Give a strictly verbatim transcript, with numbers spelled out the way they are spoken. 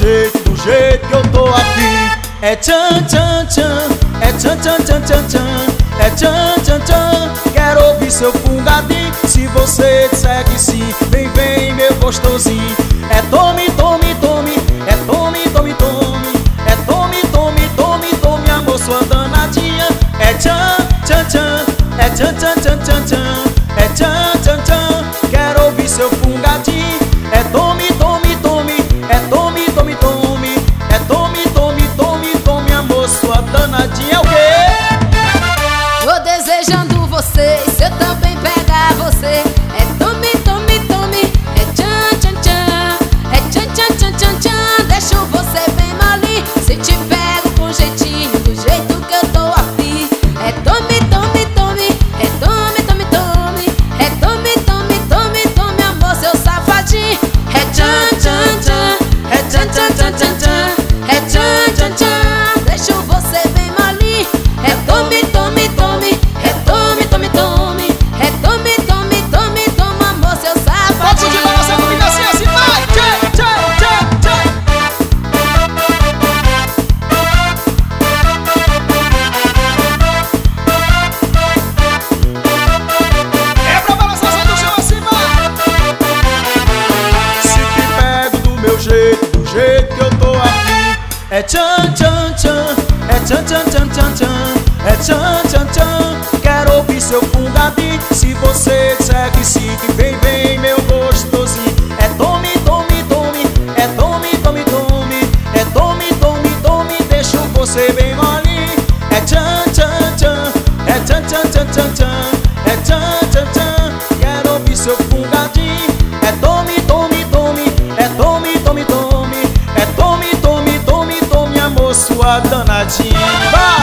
jeito, do jeito que eu tô afim. É tchan, tchan, tchan, é tchan, tchan, tchan, tchan, tchan, é tchan, tchan, tchan. Quero ouvir seu fungadinho. Se você disser que sim, vem, vem, meu gostosinho. É tome, tome, tome, é tome, tome, tome, é tome, tome, tome, tome, amor, sua danadinha. É tchan, tchan, tchan, é tchan, tchan, tchan, tchan, tchan, é tchan, tchan, tchan. Quero ouvir seu fungadinho. É tome, tome, tome, é tome, tome, tome, é tome, tome, tome, tome, amor, sua danadinha. É o quê? Tô desejando você, se eu também pegar você. É tome, tome, tome, é tchan, tchan, tchan, é tchan, tchan, tchan, tchan, tchan. Deixo você bem molinho, se te pego com jeitinho, do jeito que eu tô afim. É tome, tome, tome, é tome, tome, tome, é tome, tome, tome, tome, amor, seu safadinho. É tchan, tchan, tchan, é tchan, tchan, tchan, tchan, tchan, é tchan, tchan, tchan. Deixo você bem molinho. É tome, tome, tome, é tome, tome, tome, é tome, tome, tome, tome, amor, seu safadinho. Pode de novo essa comida assim, assim, vai! Tchan, tchan, tchan, tchan. É pra balançar só do chão assim, vai! Se te pego do meu jeito, do jeito que eu tô afim. É tchan, tchan, tchan, é tchan, tchan, tchan, tchan, tchan, é tchan, tchan, tchan. Quero ouvir seu fungadinho. Se você disser que sim, que vem, vem, meu gostosinho. É tome, tome, tome, é tome, tome, tome, é tome, tome, tome, deixo você bem molinho. É tchan, tchan, tchan, é tchan, tchan, tchan, tchan, tchan, é tchan, tchan, tchan. Quero ouvir seu fungadinho. É tome, tome, tome, é tome, tome, tome, é tome, tome, tome, tome, amor, sua danadinha. Vai!